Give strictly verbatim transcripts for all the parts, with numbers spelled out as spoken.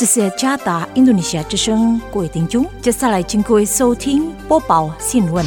这是加达印度尼西亚之声，各位听众，接下来请各位收听播报新闻。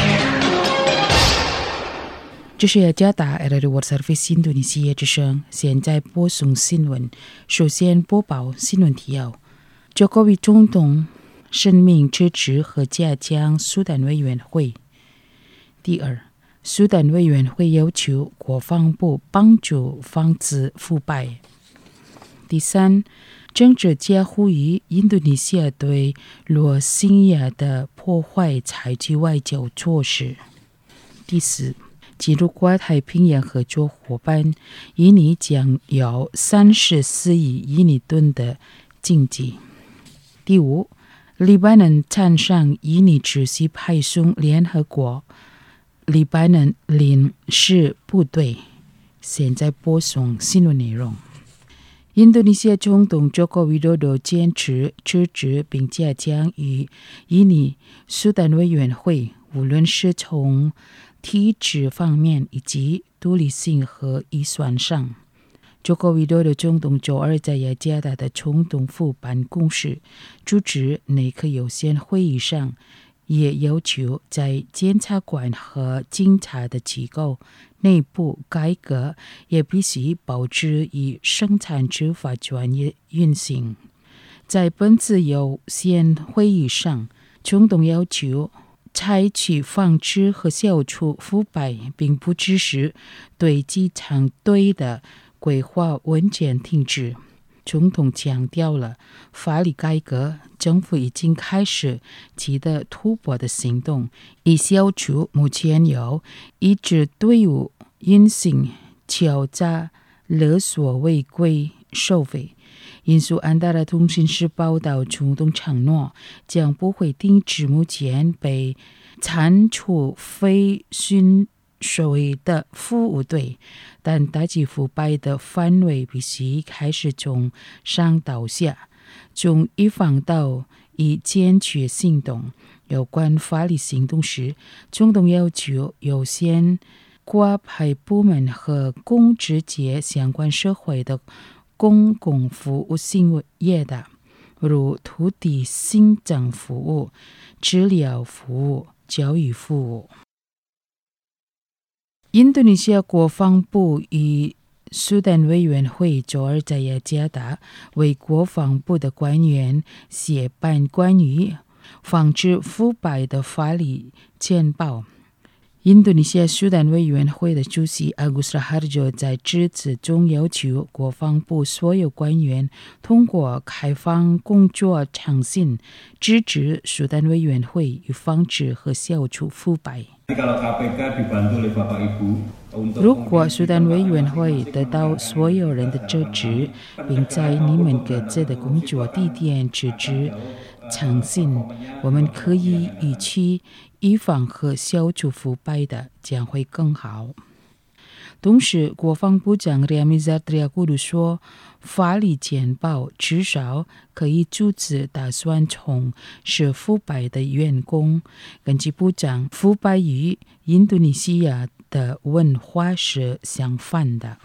这是加达 Radio World Service 印度尼西亚之声，现在播送新闻。首先播报新闻提要：九个位总统声明支持和加强苏丹委员会。第二，苏丹委员会要求国防部帮助防止腐败。第三，政治家呼吁印度尼西亚对罗兴亚的破坏采取外交措施。第四，进入跨太平洋合作伙伴，印尼将有三十四亿印尼吨的经济。第五，黎巴嫩参上印尼持续派送联合国黎巴嫩临时部队。现在播送新闻内容。印度尼西亚总统佐科维多多坚持支持并加强与印尼苏丹委员会，无论是从体制方面以及独立性和预算上。佐科维多多总统周二在雅加达的总统府办公室主持内阁有限会议上，也要求在检察官和警察的机构内部改革也必须保持以生产执法专业运行。在本次有限会议上，总统要求采取防止和消除腐败，并不支持对机场队的规划文件停止。总统强调了法律改革，政府已经开始取得突破的行动，以消除目前有一支队伍运行敲诈、勒索、违规收费。印度安达拉通讯社报道，总统承诺将不会停止目前被铲除非军水的服务队，但打击腐败的范围必须开始从上到下，从预防到以坚决行动。有关法律行动时，总统要求有限挂牌部门和公职界相关社会的公共服务行业的，如土地行政服务、治疗服务、教育服务。印度尼西亚国防部与苏丹委员会周二在雅加达为国防部的官员写办关于防止腐败的法律简报。印度尼西亚苏丹委员会的主席阿古斯拉哈佐在致辞中要求国防部所有官员通过开放工作诚信，支持苏丹委员会与防止和消除腐败。如果苏丹委员会得到所有人的支持，并在你们各自的工作地点支持诚信，我们可以一起预防和消除腐败的，将会更好。同时，国防部长里亚米扎特亚古鲁说，法律简报至少可以阻止打算从事腐败的员工。根据部长，腐败与印度尼西亚的文化是相反的。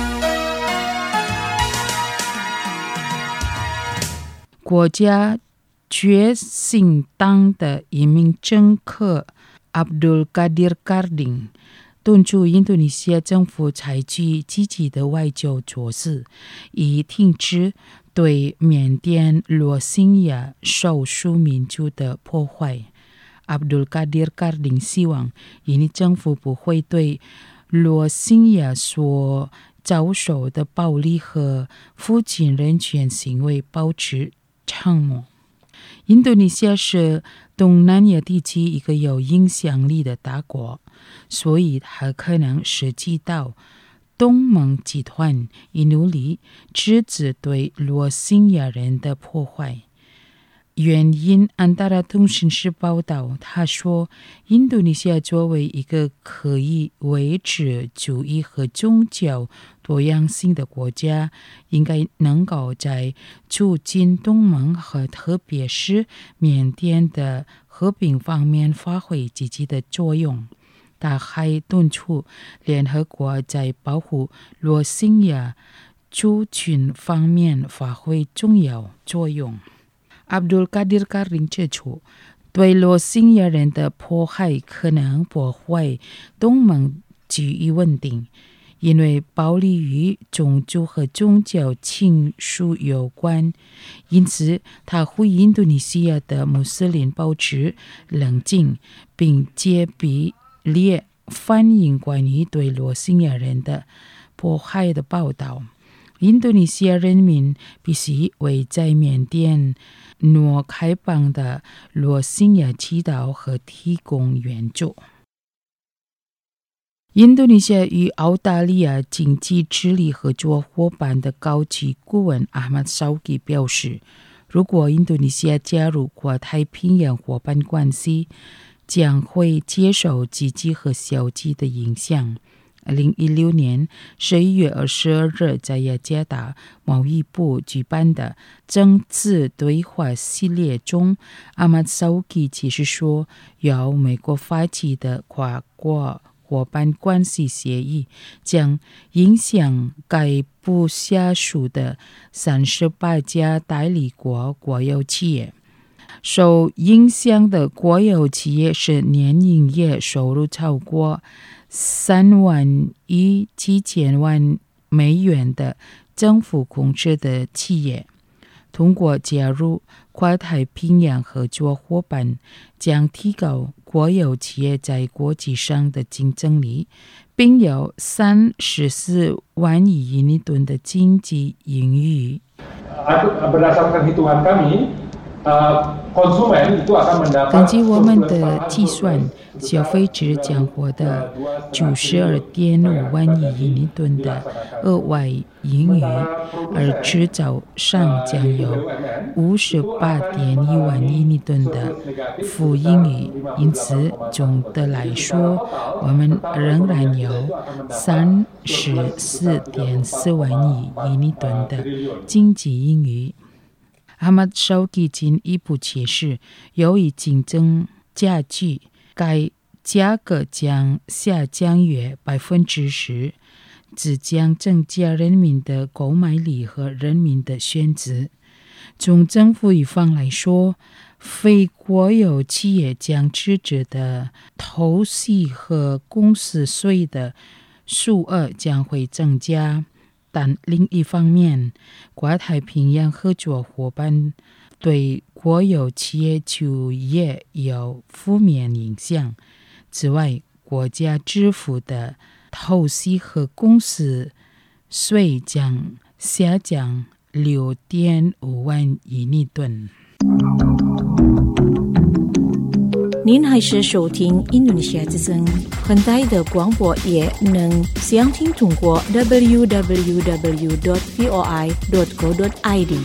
国家觉醒党的一名政客 Abdul Qadir Karding敦促印度尼西亚政府采取积极的外交措施，以停止对缅甸罗兴亚少数民族的破坏。Abdul Qadir Karding希望印尼政府不会对罗兴亚所遭受的暴力和附近人权行为保持沉默。印度尼西亚是东南亚地区一个有影响力的大国，所以它可能涉及到东盟集团以努力制止对罗兴亚人的破坏。原因安达拉通讯社报道，他说，印度尼西亚作为一个可以维持主义和宗教多样性的国家，应该能够在促进东盟和特别是缅甸的和平方面发挥积极的作用。他还敦促联合国在保护罗兴亚族群方面发挥重要作用。Abdul Qadir Kharin 指出，对罗兴亚人的迫害可能破坏东盟局域稳定，因为暴力与种族和宗教倾疏有关。因此，他呼吁印度尼西亚的穆斯林保持冷静，并接比列反映关于对罗兴亚人的迫害的报道。印度尼西亚人民必须为在缅甸诺开邦的罗兴亚祈祷和提供援助。印度尼西亚与澳大利亚经济治理合作伙伴的高级顾问阿马绍基表示，如果印度尼西亚加入跨太平洋伙伴关系，将会接受积极和消极的影响。二零一六年十一月二十二日，在雅加达贸易部举办的政治对话系列中，阿马绍基解释说，由美国发起的跨国伙伴关系协议将影响该部下属的三十八家代理国国有企业。受影响的国有企业是年营业收入超过三万亿七千万美元的政府控制的企业。通过加入跨太平洋合作伙伴，将提高国有企业在国际上的竞争力，并有三十四万亿印尼盾的经济盈余。 Berdasarkan hitungan kami, konsumen itu akan mendapat 根据我们的计算，消费者将获得九十二点五万亿印尼盾的额外盈余，而制造商将有五十八点一万印尼盾的负盈余。因此，总的来说，我们仍然有三十四点四万亿印尼盾的经济盈余。阿马绍基进一步解释，由于竞争加剧，该价格将下降约百分之十，只将增加人民的购买力和人民的选择。从政府一方来说，非国有企业将支持的投息和公司税的数额将会增加。但另一方面，跨太平洋合作伙伴对国有企业就业有负面影响。此外，国家支付的投息和公司税将下降六点五万印尼盾。 您还是收听印度尼西亚之声，很大的广播也能详听通过 double-u double-u double-u dot voi dot co dot i d。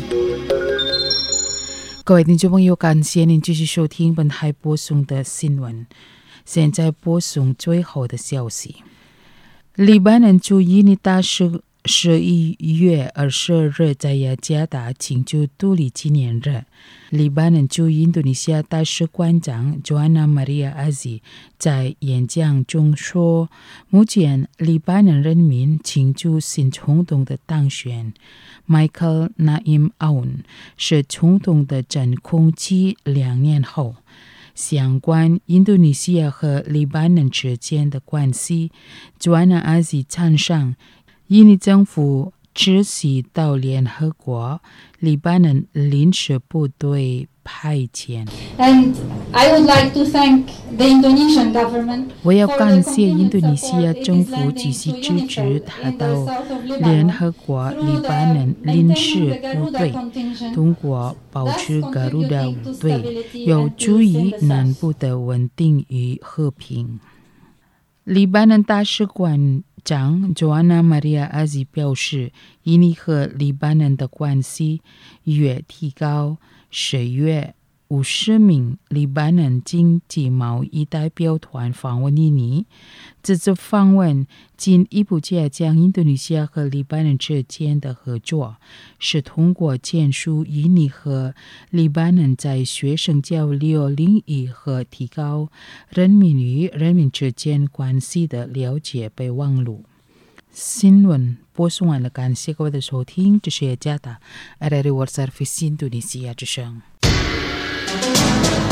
各位听众朋友，感谢您继续收听本台播送的新闻。现在播送最后的消息。黎巴嫩驻印尼大使十一月二十二日在雅加达庆祝独立纪念日。黎巴嫩驻印度尼西亚大使馆长 Joanna Maria Aziz 在演讲中说，目前黎巴嫩人民庆祝新总统的当选。Michael Naim Aoun 是总统的真空期两年后，相关印度尼西亚和黎巴嫩之间的关系， Joanna Aziz 赞赏印尼政府支持到联合国黎巴嫩临时部队派遣。 And I would like to thank the Indonesian government. 我要感谢印度尼西亚政府继续支持他到联合国黎巴嫩临时部队，通过保持加鲁达部队，有助于南部的稳定与和平。黎巴嫩大使馆长 Joanna Maria Aziz 表示，印尼和黎巴嫩的关系越提高。十月五十名黎巴嫩经济贸易代表团访问印尼，这次访问进一步加强印度尼西亚和黎巴嫩之间的合作，是通过建树印尼和黎巴嫩在学生交流领域和提高人民与人民之间关系的了解备忘录。 新闻播送完了，感谢各位的收听，这是雅加达 R R I World Service 印度尼西亚之声。